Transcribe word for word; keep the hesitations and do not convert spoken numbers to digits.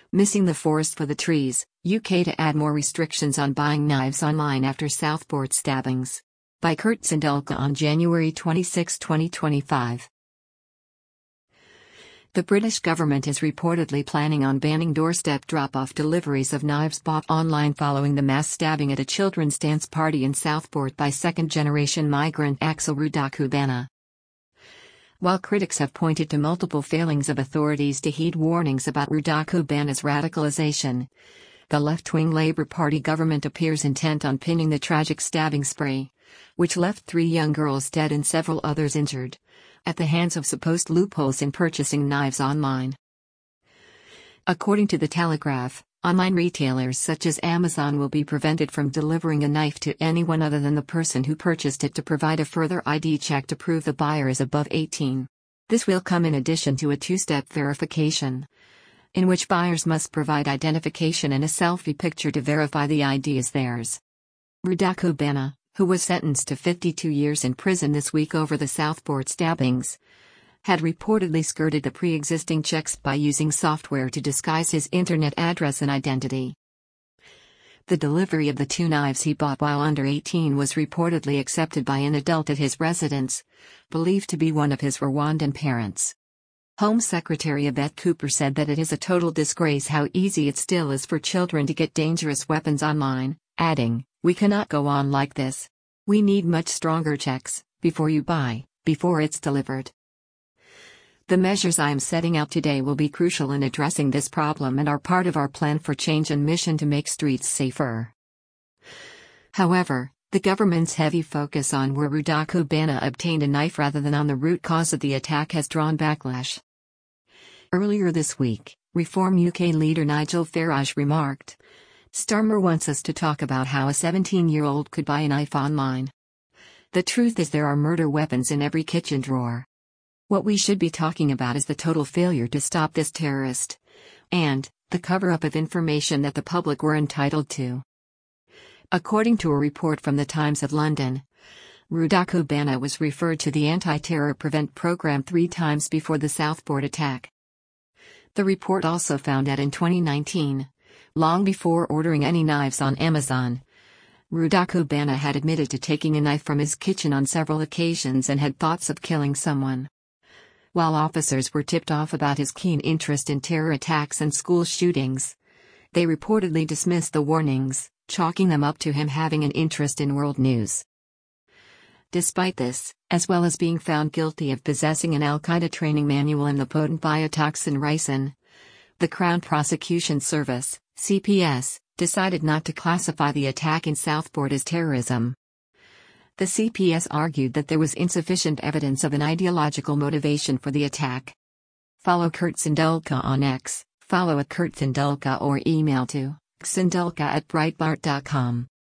Missing the forest for the trees, U K to add more restrictions on buying knives online after Southport stabbings. By Kurt Sandulka on January twenty-sixth, twenty twenty-five. The British government is reportedly planning on banning doorstep drop-off deliveries of knives bought online following the mass stabbing at a children's dance party in Southport by second-generation migrant Axel Rudakubana. While critics have pointed to multiple failings of authorities to heed warnings about Rudakubana's radicalization, the left-wing Labour Party government appears intent on pinning the tragic stabbing spree, which left three young girls dead and several others injured, at the hands of supposed loopholes in purchasing knives online. According to The Telegraph, online retailers such as Amazon will be prevented from delivering a knife to anyone other than the person who purchased it to provide a further I D check to prove the buyer is above eighteen. This will come in addition to a two-step verification, in which buyers must provide identification and a selfie picture to verify the I D is theirs. Rudakubana, who was sentenced to fifty-two years in prison this week over the Southport stabbings, had reportedly skirted the pre-existing checks by using software to disguise his internet address and identity. The delivery of the two knives he bought while under eighteen was reportedly accepted by an adult at his residence, believed to be one of his Rwandan parents. Home Secretary Yvette Cooper said that it is a total disgrace how easy it still is for children to get dangerous weapons online, adding, "We cannot go on like this. We need much stronger checks, before you buy, before it's delivered." The measures I am setting out today will be crucial in addressing this problem and are part of our plan for change and mission to make streets safer. However, the government's heavy focus on where Rudakubana obtained a knife rather than on the root cause of the attack has drawn backlash. Earlier this week, Reform U K leader Nigel Farage remarked, "Starmer wants us to talk about how a seventeen-year-old could buy a knife online. The truth is there are murder weapons in every kitchen drawer. What we should be talking about is the total failure to stop this terrorist, and the cover-up of information that the public were entitled to." According to a report from the Times of London, Rudakubana was referred to the Anti-Terror Prevent program three times before the Southport attack. The report also found that in twenty nineteen, long before ordering any knives on Amazon, Rudakubana had admitted to taking a knife from his kitchen on several occasions and had thoughts of killing someone. While officers were tipped off about his keen interest in terror attacks and school shootings, they reportedly dismissed the warnings, chalking them up to him having an interest in world news. Despite this, as well as being found guilty of possessing an Al-Qaeda training manual and the potent biotoxin ricin, the Crown Prosecution Service, C P S, decided not to classify the attack in Southport as terrorism. The C P S argued that there was insufficient evidence of an ideological motivation for the attack. Follow Kurt Sandulka on X, follow at Kurt Sandulka or email to sandulka at breitbart dot com.